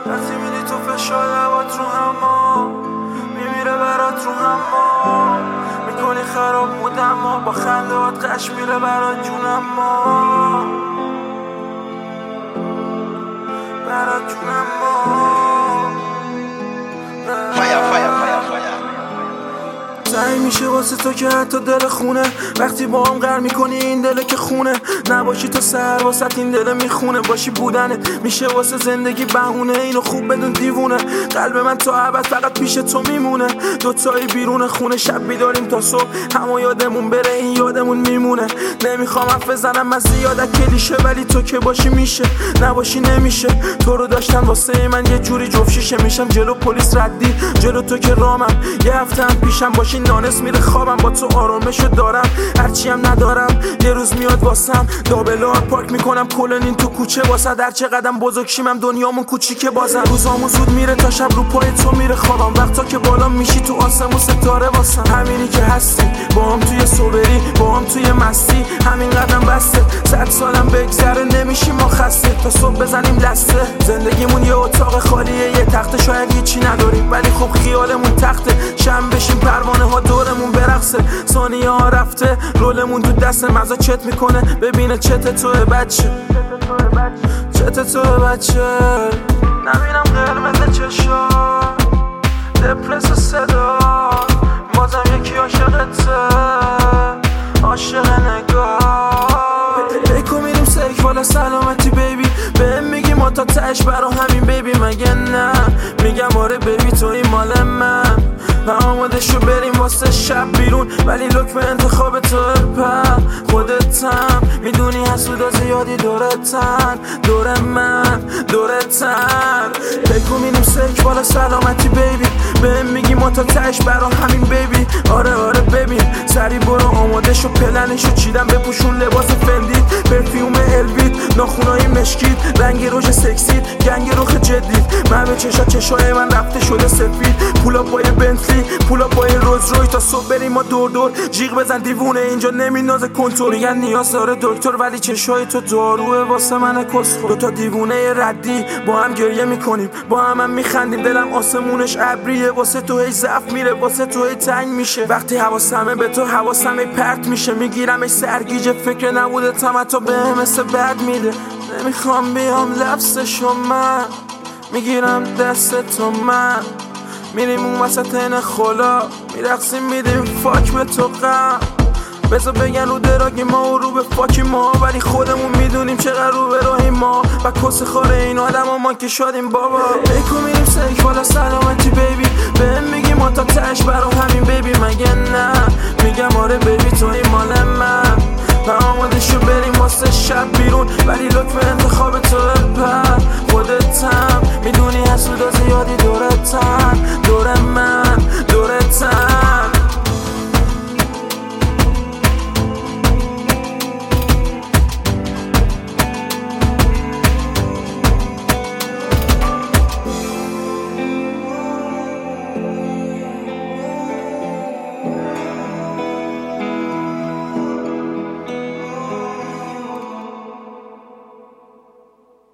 وقتی میری تو فشار لبات رو هما میمیره برات رو هما میکنی خراب بودم ما با خندهات قش میره برات جونم ما برات جونم ما زنگ میشه واسه تو که حتی دل خونه وقتی با هم غر میکنی این دل که خونه نباشی تو سر واسه این دل میخونه باشی بودنه میشه واسه زندگی بهونه اینو خوب بدون دیوونه قلب من تا ابد فقط پیش تو میمونه دوتایی بیرون خونه شب بیداریم تا صبح همو یادمون بره این یادمون میمونه نمیخوام حرف بزنم از زیادت کلیشه ولی تو که باشی میشه نباشی نمیشه تو رو داشتن واسه من یه جوری جفشیشه میشم جلو پلیس ردی جلو تو که رامم یه هفته هم پیشم باشی نانس میره خوابم با تو آرامشو دارم هرچی هم ندارم یه روز میاد واسم دابلار پارک میکنم کلنین تو کوچه واسه در چه قدم بزرگ شیمم دنیامون کوچیکه بازم روزامون زود میره تا شب رو پای تو میره خوابم وقتا که بالا میشی تو آسمون ستاره واسم همینی که هستی با هم توی صبری با هم توی مستی همین قدم بسته 100 سالم بگذره نمیشیم ما خسته تا صبح بزنیم دسته زندگیمون یه اتاق خالیه یه تخته شاید هیچی نداریم ولی خب خیالمون تخته شم بشیم پروانه ها دورمون برقصه ثانیه ها رفته رولمون تو دست مزا چت میکنه ببینه چت توه بچه چت توه بچه نبینم قرمز چشا دپرس صدا بازم یکی عاشقته عاشق نگاه بیکو میریم سیک والا سلامتی بیبی بهم میگی ما تا تش برا همین بیبی مگه نه میگم آره بیبی توی مال من و آماده شو بریم واسه شب بیرون ولی لکم انتخاب تو پر خودتم میدونی حسودا زیادی دورتن دور من دورتن بگو میریم سیک بالا سلامتی بیبی بهم میگی ما تا تش برا همین بیبی آره آره ببین سری برو آماده شو پلنشو چیدم بپوشون لباس فندید پرفیوم الوید ناخونای مشکید رنگ روش سکسید گنگ رخ جدید من به چشای من رفته شده سفید پولا پای بنتلی پولا پای روز روی تا صبح بریم ما دور دور جیغ بزن دیوونه اینجا نمیندازه کنترل میگن نیاز داره دکتر ولی چشای تو داروه واسه من کسخور دوتا دیوونه ردی با هم گریه میکنیم با هم میخندیم دلم آسمونش ابریه واسه تو هی ضعف میره واسه تو هی تنگ میشه وقتی حواسمه به تو حواسم پرت میشه میگیرمش سرگیجه فکر نبوده تا بهم مثل بد میده نمیخوام بیام لبسشو من میگیرم دست تو من میریم اون وسط این خلا میرقصیم میدیم فاک به تو غم بذار بگن رو دراگی ما و رو به فاکی ما ولی خودمون میدونیم چقدر رو به راهی ما و کس خاره این آدم ها ما که شادیم بابا بیکو میریم سیک بالا سلامتی بیبی بهم میگی ما تا تش برا همین بیبی مگه نه میگم آره بیبی توی مال من و آماده شو بریم واسه شب بیرون ولی لکم انتخاب تو پر خودتم میدونی حسودا زیادی دورتن دور من دورتن